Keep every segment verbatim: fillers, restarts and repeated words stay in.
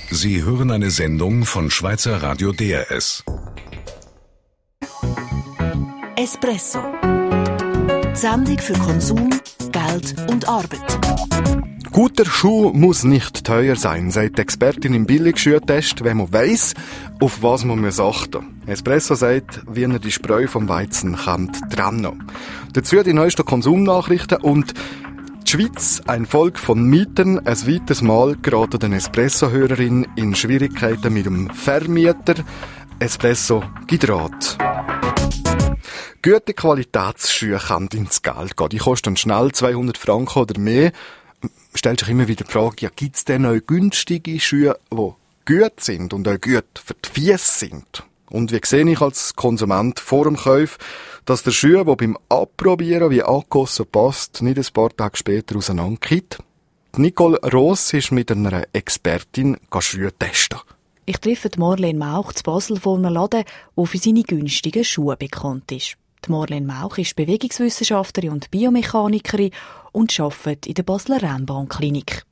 Sie hören eine Sendung von Schweizer Radio D R S. Espresso. Die Sendung für Konsum, Geld und Arbeit. Guter Schuh muss nicht teuer sein, sagt die Expertin im Billigschuhtest, wenn man weiss, auf was man achten muss. Espresso sagt, wie er die Spreu vom Weizen kann trennen. Dazu die neuesten Konsumnachrichten und die Schweiz, ein Volk von Mietern. Ein weiteres Mal geraten den Espresso-Hörerin in Schwierigkeiten mit dem Vermieter. Espresso gibt Rat. Gute Qualitätsschuhe können ins Geld gehen. Die kosten schnell zweihundert Franken oder mehr. Stellt sich immer wieder die Frage, ja, gibt es denn auch günstige Schuhe, die gut sind und auch gut für die Füße sind? Und wie sehe ich als Konsument vor dem Kauf, dass der Schuh, der beim Abprobieren wie angegossen passt, nicht ein paar Tage später auseinandergeht? Nicole Ross ist mit einer Expertin Schuhe testen. Ich treffe Marlene Mauch zu Basel vor einem Laden, der für seine günstigen Schuhe bekannt ist. Die Marlene Mauch ist Bewegungswissenschaftlerin und Biomechanikerin und arbeitet in der Basler Rennbahnklinik.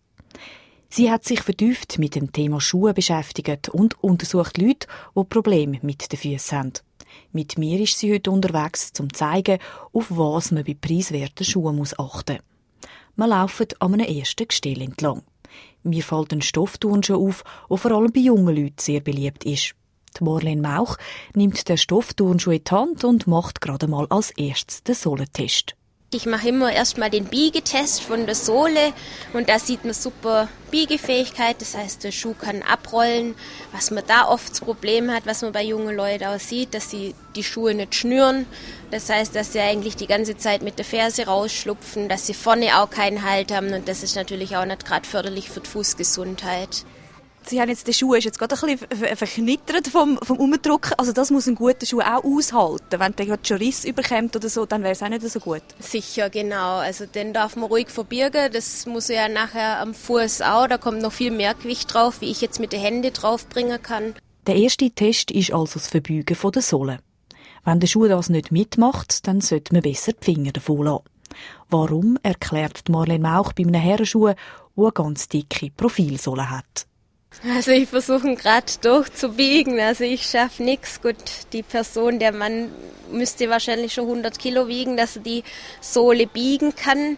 Sie hat sich vertieft mit dem Thema Schuhe beschäftigt und untersucht Leute, die Probleme mit den Füßen haben. Mit mir ist sie heute unterwegs, um zu zeigen, auf was man bei preiswerten Schuhen muss achten muss. Wir laufen an einem ersten Gestell entlang. Mir fällt ein Stoffturnschuh auf, der vor allem bei jungen Leuten sehr beliebt ist. Die Marlene Mauch nimmt den Stoffturnschuh in die Hand und macht gerade mal als erstes den Sohlentest. Ich mache immer erstmal den Biegetest von der Sohle und da sieht man super Biegefähigkeit, das heißt, der Schuh kann abrollen. Was man da oft das Problem hat, was man bei jungen Leuten auch sieht, dass sie die Schuhe nicht schnüren. Das heißt, dass sie eigentlich die ganze Zeit mit der Ferse rausschlupfen, dass sie vorne auch keinen Halt haben und das ist natürlich auch nicht gerade förderlich für die Fußgesundheit. Sie haben jetzt, der Schuh ist jetzt gerade ein bisschen verknittert vom, vom Umdruck. Also das muss ein guter Schuh auch aushalten. Wenn der gerade schon Riss überkommt oder so, dann wäre es auch nicht so gut. Sicher, genau. Also den darf man ruhig verbirgen. Das muss ja nachher am Fuß auch. Da kommt noch viel mehr Gewicht drauf, wie ich jetzt mit den Händen draufbringen kann. Der erste Test ist also das Verbeugen von der Sohle. Wenn der Schuh das nicht mitmacht, dann sollte man besser die Finger davon lassen. Warum, erklärt Marlene Mauch bei einem Herrenschuh, der eine ganz dicke Profilsohle hat. Also ich versuche gerade durchzubiegen, also ich schaffe nichts. Gut, die Person, der Mann müsste wahrscheinlich schon hundert Kilo wiegen, dass er die Sohle biegen kann.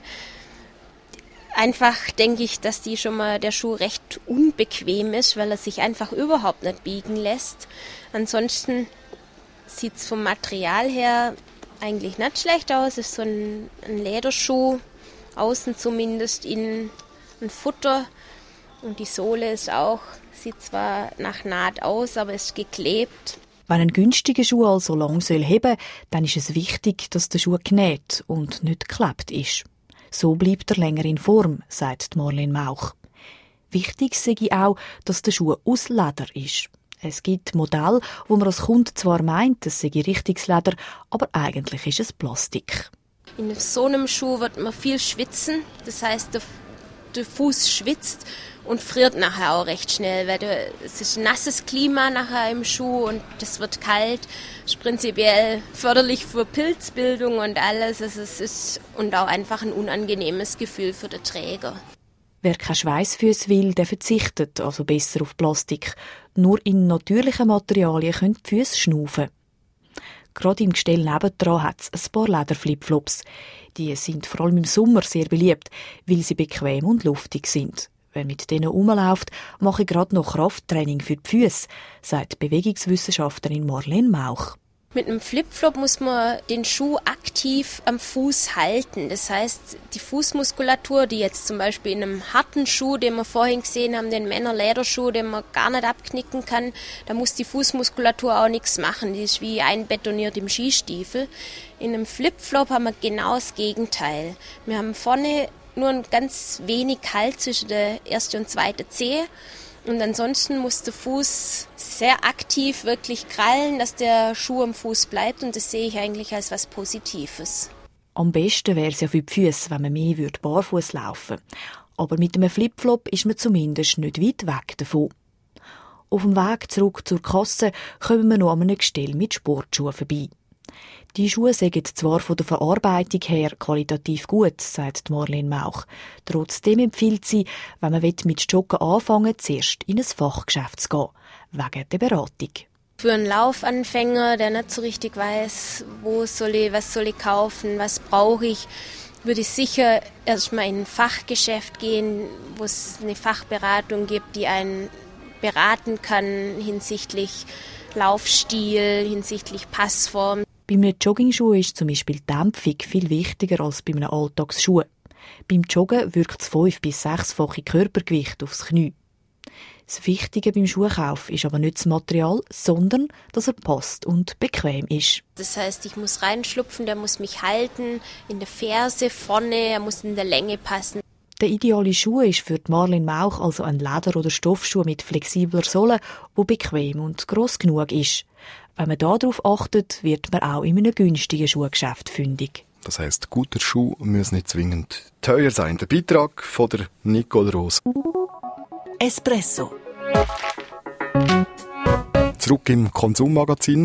Einfach denke ich, dass die schon mal der Schuh recht unbequem ist, weil er sich einfach überhaupt nicht biegen lässt. Ansonsten sieht es vom Material her eigentlich nicht schlecht aus. Es ist so ein, ein Lederschuh, außen zumindest innen ein Futter. Und die Sohle ist auch, sieht zwar nach Naht aus, aber ist geklebt. Wenn ein günstiger Schuh also lang soll heben, dann ist es wichtig, dass der Schuh genäht und nicht geklebt ist. So bleibt er länger in Form, sagt Marlene Mauch. Wichtig sei auch, dass der Schuh aus Leder ist. Es gibt Modelle, wo man als Kunde zwar meint, es sei richtiges Leder, aber eigentlich ist es Plastik. In so einem Schuh wird man viel schwitzen, das heißt, der, der Fuß schwitzt und friert nachher auch recht schnell, weil der, es ist ein nasses Klima nachher im Schuh und es wird kalt. Das ist prinzipiell förderlich für Pilzbildung und alles. Also es ist und auch einfach ein unangenehmes Gefühl für den Träger. Wer keine Schweissfüsse will, der verzichtet also besser auf Plastik. Nur in natürlichen Materialien können die Füsse schnaufen. Gerade im Gestell nebendran hat es ein paar Lederflipflops. Die sind vor allem im Sommer sehr beliebt, weil sie bequem und luftig sind. Wer mit denen rumläuft, mache ich gerade noch Krafttraining für die Füsse, sagt Bewegungswissenschaftlerin Marlene Mauch. Mit einem Flipflop muss man den Schuh aktiv am Fuß halten. Das heißt, die Fußmuskulatur, die jetzt zum Beispiel in einem harten Schuh, den wir vorhin gesehen haben, den Männerlederschuh, den man gar nicht abknicken kann, da muss die Fußmuskulatur auch nichts machen. Die ist wie einbetoniert im Skistiefel. In einem Flipflop haben wir genau das Gegenteil. Wir haben vorne nur ein ganz wenig Halt zwischen der ersten und zweiten Zehe. Und ansonsten muss der Fuß sehr aktiv wirklich krallen, dass der Schuh am Fuß bleibt. Und das sehe ich eigentlich als was Positives. Am besten wäre es ja für die Füsse, wenn man mehr barfuß laufen würde. Aber mit einem Flipflop ist man zumindest nicht weit weg davon. Auf dem Weg zurück zur Kasse kommen wir noch an einem Gestell mit Sportschuhen vorbei. Die Schuhe sind zwar von der Verarbeitung her qualitativ gut, sagt Marlene Mauch. Trotzdem empfiehlt sie, wenn man mit Joggen anfangen will, zuerst in ein Fachgeschäft zu gehen, wegen der Beratung. Für einen Laufanfänger, der nicht so richtig weiß, wo soll ich, was soll ich kaufen, was brauche ich, würde ich sicher erstmal in ein Fachgeschäft gehen, wo es eine Fachberatung gibt, die einen beraten kann hinsichtlich Laufstil, hinsichtlich Passform. Bei einem Joggingschuh ist zum Beispiel die Dämpfung viel wichtiger als bei einem Alltagsschuh. Beim Joggen wirkt das fünf- bis sechsfache Körpergewicht aufs Knie. Das Wichtige beim Schuhkauf ist aber nicht das Material, sondern dass er passt und bequem ist. Das heißt, ich muss reinschlupfen, der muss mich halten, in der Ferse, vorne, er muss in der Länge passen. Der ideale Schuh ist für Marlene Mauch also ein Leder- oder Stoffschuh mit flexibler Sohle, der bequem und gross genug ist. Wenn man darauf achtet, wird man auch in einem günstigen Schuhgeschäft fündig. Das heisst, guter Schuh muss nicht zwingend teuer sein. Der Beitrag von der Nicole Roos. Espresso. Zurück im Konsummagazin.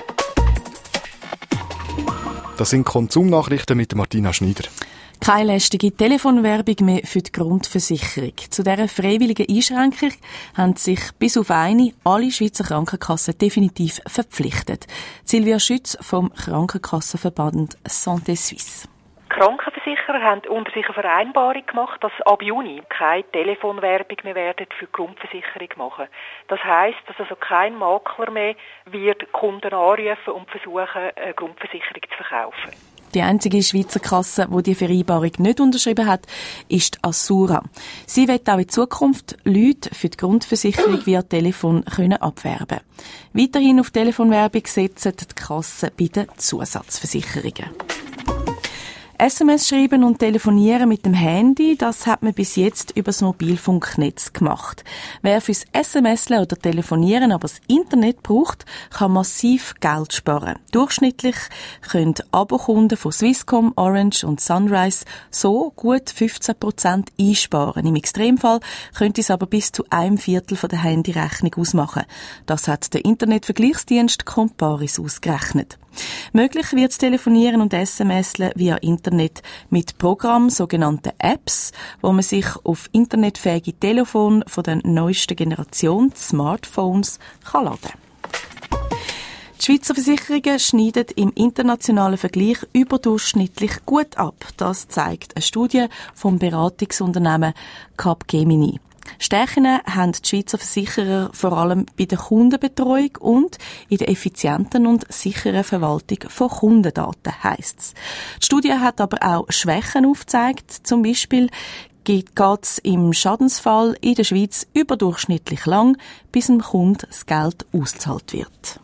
Das sind Konsumnachrichten mit Martina Schneider. Keine lästige Telefonwerbung mehr für die Grundversicherung. Zu dieser freiwilligen Einschränkung haben sich bis auf eine alle Schweizer Krankenkassen definitiv verpflichtet. Silvia Schütz vom Krankenkassenverband Santé Suisse. Die Krankenversicherer haben unter sich eine Vereinbarung gemacht, dass ab Juni keine Telefonwerbung mehr werden für die Grundversicherung machen. Das heisst, dass also kein Makler mehr wird Kunden anrufen und versuchen, eine Grundversicherung zu verkaufen. Die einzige Schweizer Kasse, die die Vereinbarung nicht unterschrieben hat, ist Assura. Sie wird auch in Zukunft Leute für die Grundversicherung via Telefon können abwerben. Weiterhin auf Telefonwerbung setzen die Kassen bei den Zusatzversicherungen. S M S schreiben und telefonieren mit dem Handy, das hat man bis jetzt über das Mobilfunknetz gemacht. Wer fürs SMSen oder Telefonieren aber das Internet braucht, kann massiv Geld sparen. Durchschnittlich können Abokunden von Swisscom, Orange und Sunrise so gut fünfzehn Prozent einsparen. Im Extremfall könnte es aber bis zu einem Viertel von der Handyrechnung ausmachen. Das hat der Internetvergleichsdienst Comparis ausgerechnet. Möglich wird das Telefonieren und SMSen via Internet mit Programmen, sogenannten Apps, wo man sich auf internetfähige Telefone von der neuesten Generation, Smartphones, kann laden kann. Die Schweizer Versicherungen schneiden im internationalen Vergleich überdurchschnittlich gut ab. Das zeigt eine Studie vom Beratungsunternehmen Capgemini. Stärken haben die Schweizer Versicherer vor allem bei der Kundenbetreuung und in der effizienten und sicheren Verwaltung von Kundendaten, heisst's. Die Studie hat aber auch Schwächen aufgezeigt. Zum Beispiel geht es im Schadensfall in der Schweiz überdurchschnittlich lang, bis dem Kunden das Geld ausgezahlt wird.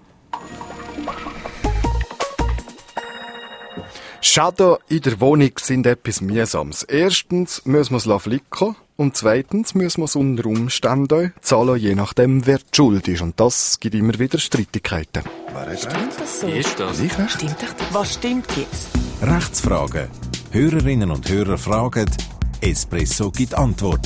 Schaden in der Wohnung sind etwas Mühsames. Erstens müssen wir es flicken und zweitens müssen wir es unter Umständen zahlen, je nachdem, wer die Schuld ist. Und das gibt immer wieder Streitigkeiten. Stimmt das so? Ist das? Ich recht? Stimmt das? Was stimmt jetzt? Rechtsfragen. Hörerinnen und Hörer fragen, Espresso gibt Antwort.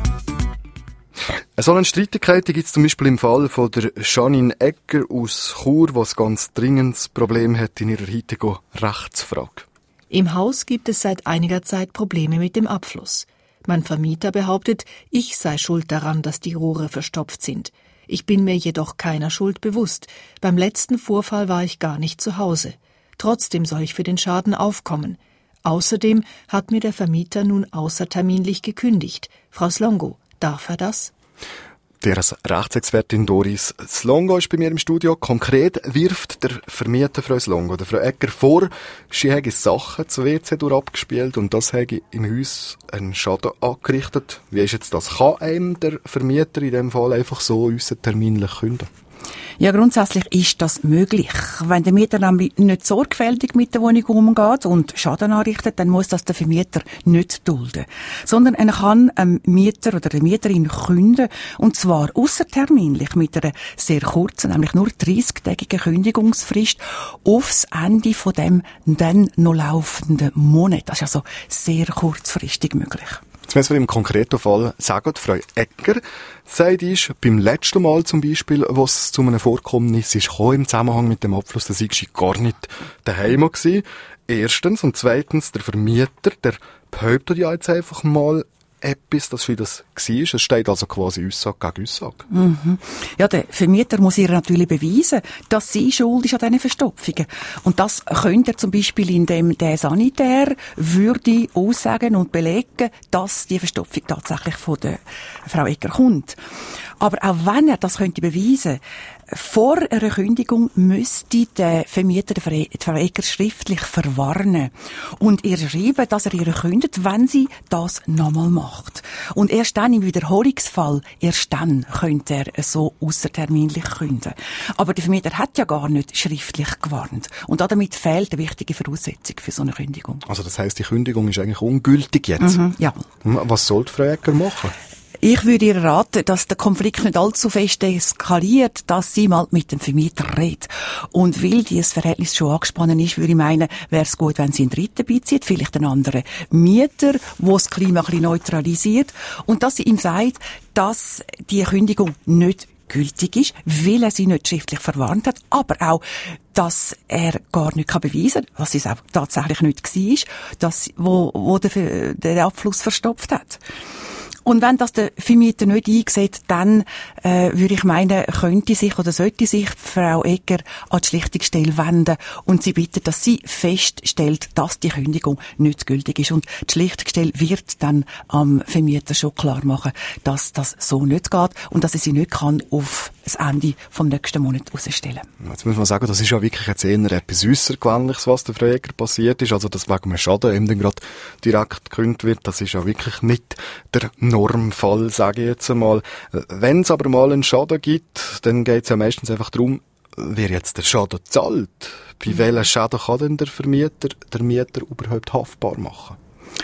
So eine Streitigkeit gibt es zum Beispiel im Fall von der Janine Egger aus Chur, die ein ganz dringendes Problem hat in ihrer heutigen Rechtsfrage. Im Haus gibt es seit einiger Zeit Probleme mit dem Abfluss. Mein Vermieter behauptet, ich sei schuld daran, dass die Rohre verstopft sind. Ich bin mir jedoch keiner Schuld bewusst. Beim letzten Vorfall war ich gar nicht zu Hause. Trotzdem soll ich für den Schaden aufkommen. Außerdem hat mir der Vermieter nun außerterminlich gekündigt. Frau Slongo, darf er das? Der Rechtsexpertin Doris Slongo ist bei mir im Studio. Konkret wirft der Vermieter Frau Slongo, der Frau Egger, vor, sie hätte Sachen zur W C durch abgespielt und das hätte im Haus einen Schaden angerichtet. Wie ist jetzt das? Kann einem der Vermieter in dem Fall einfach so terminlich kündigen? Ja, grundsätzlich ist das möglich. Wenn der Mieter nämlich nicht sorgfältig mit der Wohnung umgeht und Schaden anrichtet, dann muss das der Vermieter nicht dulden. Sondern er kann einem Mieter oder der Mieterin künden, und zwar ausserterminlich mit einer sehr kurzen, nämlich nur dreißig-tägigen Kündigungsfrist aufs Ende von dem dann noch laufenden Monat. Das ist also sehr kurzfristig möglich. Jetzt müssen wir im konkreten Fall sagen, Frau Egger sagt ist, beim letzten Mal zum Beispiel, wo es zu einem Vorkommnis ist, im Zusammenhang mit dem Abfluss, da sei sie gar nicht daheim gewesen. Erstens und zweitens, der Vermieter, der behauptet ja jetzt einfach mal etwas, dass wie das war. Es steht also quasi Aussage gegen Aussage. Mhm. Ja, der Vermieter muss ihr natürlich beweisen, dass sie schuld ist an diesen Verstopfungen. Und das könnte er zum Beispiel, indem der Sanitär würde aussagen und belegen, dass die Verstopfung tatsächlich von der Frau Egger kommt. Aber auch wenn er das könnte beweisen, vor einer Kündigung müsste der Vermieter die Frau Egger schriftlich verwarnen und ihr schreiben, dass er ihr kündigt, wenn sie das nochmal macht. Und erst dann, im Wiederholungsfall, erst dann könnte er so ausserterminlich kündigen. Aber der Vermieter hat ja gar nicht schriftlich gewarnt. Und damit fehlt eine wichtige Voraussetzung für so eine Kündigung. Also das heisst, die Kündigung ist eigentlich ungültig jetzt? Mhm, ja. Was soll die Frau Egger machen? Ich würde ihr raten, dass der Konflikt nicht allzu fest eskaliert, dass sie mal mit dem Vermieter redet. Und weil dieses Verhältnis schon angespannt ist, würde ich meinen, wäre es gut, wenn sie einen Dritten beizieht, vielleicht einen anderen Mieter, der das Klima ein bisschen neutralisiert. Und dass sie ihm sagt, dass die Kündigung nicht gültig ist, weil er sie nicht schriftlich verwarnt hat, aber auch, dass er gar nicht beweisen kann, was es auch tatsächlich nicht war, dass, wo, wo der, der Abfluss verstopft hat. Und wenn das der Vermieter nicht einsieht, dann äh, würde ich meinen, könnte sich oder sollte sich Frau Egger an die Schlichtungsstelle wenden und sie bitten, dass sie feststellt, dass die Kündigung nicht gültig ist. Und die Schlichtungsstelle wird dann am Vermieter schon klar machen, dass das so nicht geht und dass er sie nicht kann auf das Ende vom nächsten Monat herausstellen. Jetzt muss man sagen, das ist ja wirklich jetzt eher etwas Äussergewöhnliches, was der Frau Egger passiert ist. Also, dass wegen einem Schaden eben dann gerade direkt gekündigt wird, das ist ja wirklich nicht der Normfall, sage ich jetzt einmal. Wenn es aber mal einen Schaden gibt, dann geht es ja meistens einfach darum, wer jetzt der Schaden zahlt. Bei mhm. welchen Schaden kann denn der Vermieter, der Mieter überhaupt haftbar machen?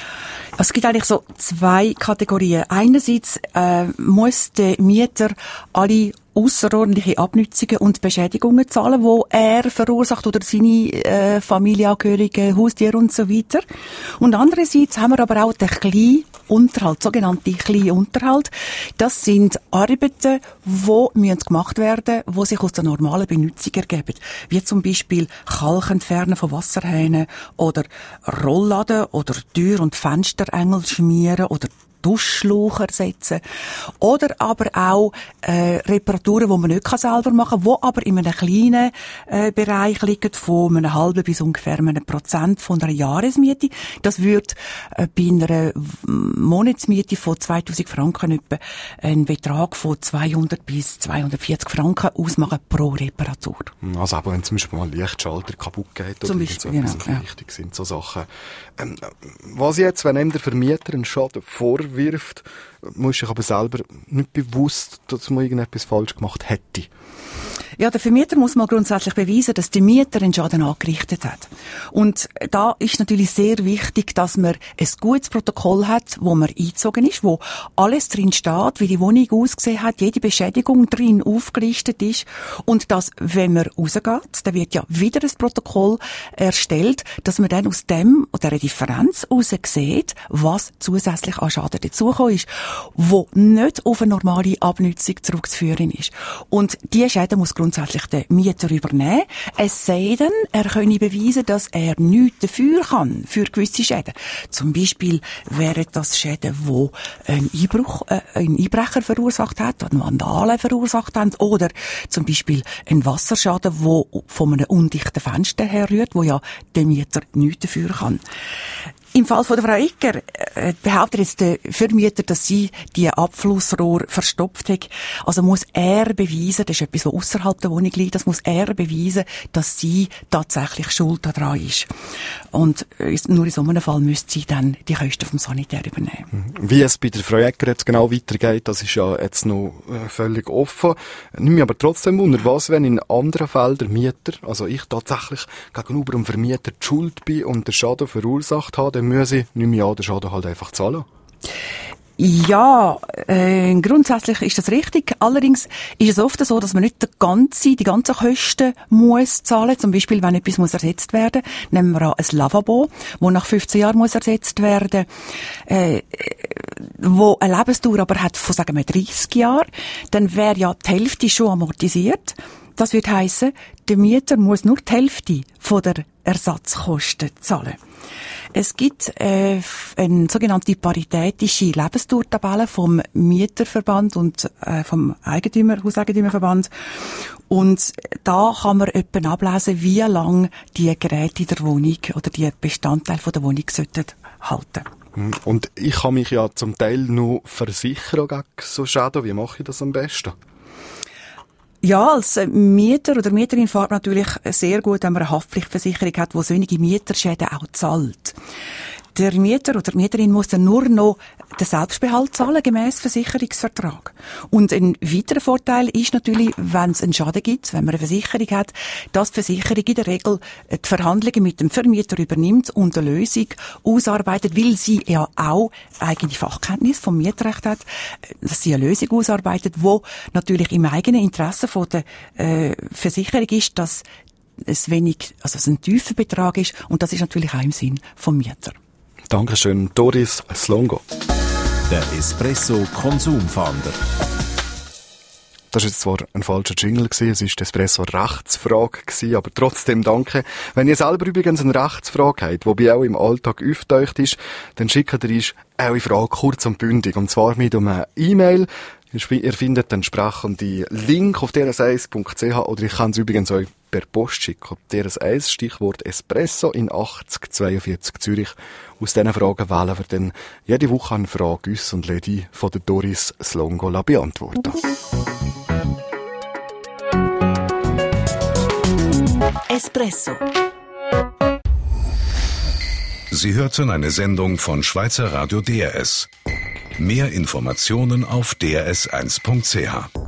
Es gibt eigentlich so zwei Kategorien. Einerseits äh, muss der Mieter alle ausserordentliche Abnützungen und Beschädigungen zahlen, die er verursacht oder seine äh, Familienangehörigen, Haustiere und so weiter. Und andererseits haben wir aber auch den kleinen Unterhalt, sogenannte kleinen Unterhalt. Das sind Arbeiten, die gemacht werden müssen, die sich aus der normalen Benutzung ergeben. Wie zum Beispiel Kalk entfernen von Wasserhähnen oder Rollladen oder Tür- und Fensterengel schmieren oder Duschschlauch ersetzen. Oder aber auch äh, Reparaturen, die man nicht selber machen kann, die aber in einem kleinen äh, Bereich liegen, von einem halben bis ungefähr einem Prozent von einer Jahresmiete. Das würde äh, bei einer Monatsmiete von zweitausend Franken etwa einen Betrag von zweihundert bis zweihundertvierzig Franken ausmachen pro Reparatur. Also aber wenn zum Beispiel mal ein Lichtschalter kaputt geht oder zum Beispiel, so etwas, genau, wichtig ja. sind so Sachen. Ähm, was jetzt, wenn einem der Vermieter einen Schaden vorwirft, muss sich aber selber nicht bewusst, dass man irgendetwas falsch gemacht hätte. Ja, der Vermieter muss mal grundsätzlich beweisen, dass der Mieter einen Schaden angerichtet hat. Und da ist natürlich sehr wichtig, dass man ein gutes Protokoll hat, wo man eingezogen ist, wo alles drin steht, wie die Wohnung ausgesehen hat, jede Beschädigung drin aufgelistet ist. Und dass, wenn man rausgeht, dann wird ja wieder ein Protokoll erstellt, dass man dann aus dem oder einer Differenz heraus sieht, was zusätzlich an Schaden dazugekommen ist, wo nicht auf eine normale Abnutzung zurückzuführen ist. Und diese Schäden muss grundsätzlich der Mieter übernehmen. Es sei denn, er könne beweisen, dass er nichts dafür kann, für gewisse Schäden. Zum Beispiel wären das Schäden, die ein Einbruch, äh, ein Einbrecher verursacht hat, oder Vandalen verursacht haben, oder zum Beispiel ein Wasserschaden, der von einem undichten Fenster herrührt, wo ja der Mieter nichts dafür kann. Im Fall von der Frau Egger äh, behauptet jetzt der Vermieter, dass sie die Abflussrohr verstopft hat. Also muss er beweisen, das ist etwas, was ausserhalb der Wohnung liegt, das muss er beweisen, dass sie tatsächlich schuld daran ist. Und nur in so einem Fall müsste sie dann die Kosten vom Sanitär übernehmen. Wie es bei der Frau Egger jetzt genau weitergeht, das ist ja jetzt noch äh, völlig offen. Nimm mich aber trotzdem wunder, was, wenn in anderen Fällen der Mieter, also ich tatsächlich gegenüber dem Vermieter die Schuld bin und den Schaden verursacht habe, dann muss ich nicht mehr den Schaden halt einfach zahlen. Ja, äh, grundsätzlich ist das richtig. Allerdings ist es oft so, dass man nicht die ganze, die ganzen Kosten muss zahlen. Zum Beispiel, wenn etwas muss ersetzt werden. Nehmen wir an ein Lavabo, das nach fünfzehn Jahren muss ersetzt werden, äh, wo eine Lebensdauer aber hat von, sagen wir, dreissig Jahren. Dann wäre ja die Hälfte schon amortisiert. Das würde heissen, der Mieter muss nur die Hälfte von der Ersatzkosten zahlen. Es gibt äh, eine sogenannte paritätische Lebensdauertabelle vom Mieterverband und äh, vom Eigentümer, Hauseigentümerverband. Und da kann man etwa ablesen, wie lange die Geräte in der Wohnung oder die Bestandteile von der Wohnung sollten halten. Und ich kann mich ja zum Teil nur versichern gegen so Schäden. Wie mache ich das am besten? Ja, als Mieter oder Mieterin fährt natürlich sehr gut, wenn man eine Haftpflichtversicherung hat, die solche Mieterschäden auch zahlt. Der Mieter oder die Mieterin muss dann nur noch den Selbstbehalt zahlen, gemäss Versicherungsvertrag. Und ein weiterer Vorteil ist natürlich, wenn es einen Schaden gibt, wenn man eine Versicherung hat, dass die Versicherung in der Regel die Verhandlungen mit dem Vermieter übernimmt und eine Lösung ausarbeitet, weil sie ja auch eigene Fachkenntnis vom Mietrecht hat, dass sie eine Lösung ausarbeitet, wo natürlich im eigenen Interesse von der äh, Versicherung ist, dass es wenig, also es ein tiefer Betrag ist, und das ist natürlich auch im Sinn vom Mieter. Dankeschön, Doris Slongo. Der Espresso Konsumfahnder. Das war jetzt zwar ein falscher Jingle gewesen, es war die Espresso-Rechtsfrage gewesen, aber trotzdem danke. Wenn ihr selber übrigens eine Rechtsfrage habt, die bei euch im Alltag aufgetaucht ist, dann schickt ihr uns eure Frage kurz und bündig, und zwar mit einer E-Mail. Ihr findet den entsprechenden Link auf d r s eins punkt c h, oder ich kann es übrigens euch per Post schicken. d r s eins, Stichwort Espresso in achtzig zweiundvierzig Zürich. Aus diesen Fragen wählen wir dann jede Woche eine Frage uns und Lady von der Doris Slongo beantworten. Espresso. Sie hörten eine Sendung von Schweizer Radio D R S. Mehr Informationen auf d r s eins punkt c h.